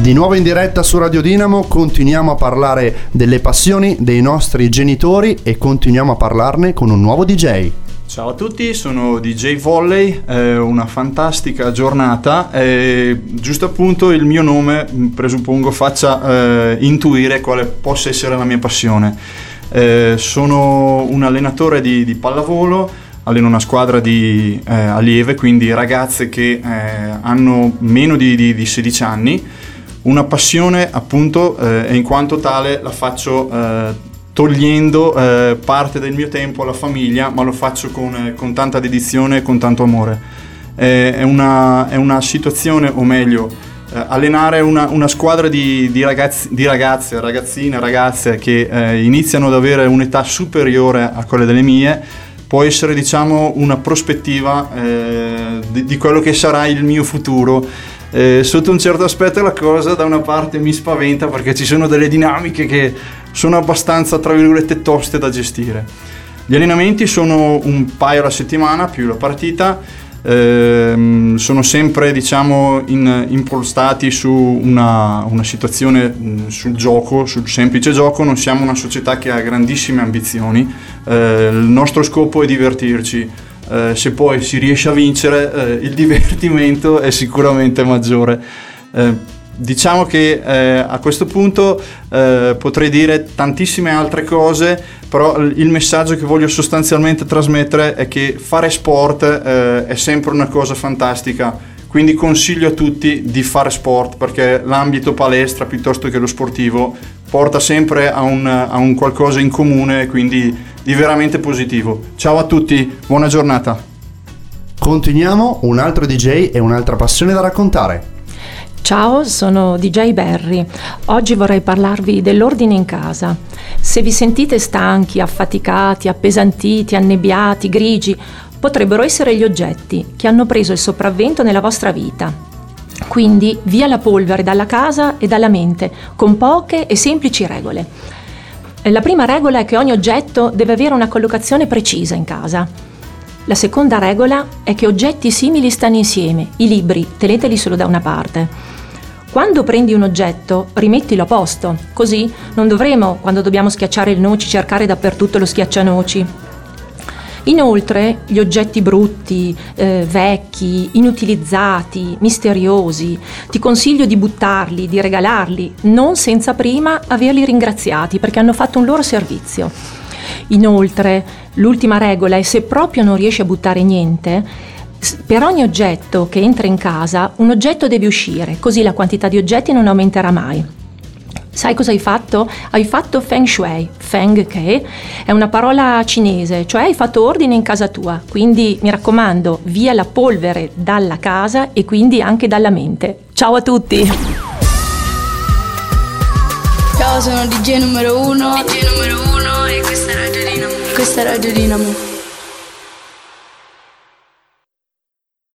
Di nuovo in diretta su Radio Dinamo, continuiamo a parlare delle passioni dei nostri genitori e continuiamo a parlarne con un nuovo DJ. Ciao a tutti, sono DJ Volley, una fantastica giornata, giusto appunto il mio nome presuppongo faccia intuire quale possa essere la mia passione. Sono un allenatore di pallavolo, alleno una squadra di allieve, quindi ragazze che hanno meno di 16 anni, una passione appunto e in quanto tale la faccio togliendo parte del mio tempo alla famiglia, ma lo faccio con tanta dedizione e con tanto amore. È una situazione, o meglio, allenare una squadra di ragazze, ragazzine, ragazze che iniziano ad avere un'età superiore a quelle delle mie, può essere, diciamo, una prospettiva di quello che sarà il mio futuro. Sotto un certo aspetto la cosa da una parte mi spaventa perché ci sono delle dinamiche che sono abbastanza, tra virgolette, toste da gestire. Gli allenamenti sono un paio alla settimana più la partita, sono sempre, diciamo, impostati su una situazione, sul gioco, sul semplice gioco. Non siamo una società che ha grandissime ambizioni, il nostro scopo è divertirci. Se poi si riesce a vincere, il divertimento è sicuramente maggiore. Diciamo che a questo punto potrei dire tantissime altre cose, però il messaggio che voglio sostanzialmente trasmettere è che fare sport è sempre una cosa fantastica, quindi consiglio a tutti di fare sport, perché l'ambito palestra piuttosto che lo sportivo porta sempre a un qualcosa in comune, quindi di veramente positivo. Ciao a tutti, buona giornata. Continuiamo, un altro DJ e un'altra passione da raccontare. Ciao, sono DJ Berry. Oggi vorrei parlarvi dell'ordine in casa. Se vi sentite stanchi, affaticati, appesantiti, annebbiati, grigi, potrebbero essere gli oggetti che hanno preso il sopravvento nella vostra vita. Quindi via la polvere dalla casa e dalla mente, con poche e semplici regole. La prima regola è che ogni oggetto deve avere una collocazione precisa in casa. La seconda regola è che oggetti simili stanno insieme. I libri, teneteli solo da una parte. Quando prendi un oggetto, rimettilo a posto, così non dovremo, quando dobbiamo schiacciare le noci, cercare dappertutto lo schiaccianoci. Inoltre, gli oggetti brutti, vecchi, inutilizzati, misteriosi, ti consiglio di buttarli, di regalarli, non senza prima averli ringraziati perché hanno fatto un loro servizio. Inoltre, l'ultima regola è: se proprio non riesci a buttare niente, per ogni oggetto che entra in casa, un oggetto deve uscire, così la quantità di oggetti non aumenterà mai. Sai cosa hai fatto? Hai fatto Feng Shui, Feng che è una parola cinese, cioè hai fatto ordine in casa tua, quindi mi raccomando, via la polvere dalla casa e quindi anche dalla mente. Ciao a tutti! Ciao, sono DJ numero 1 e questa è Radio Dinamo.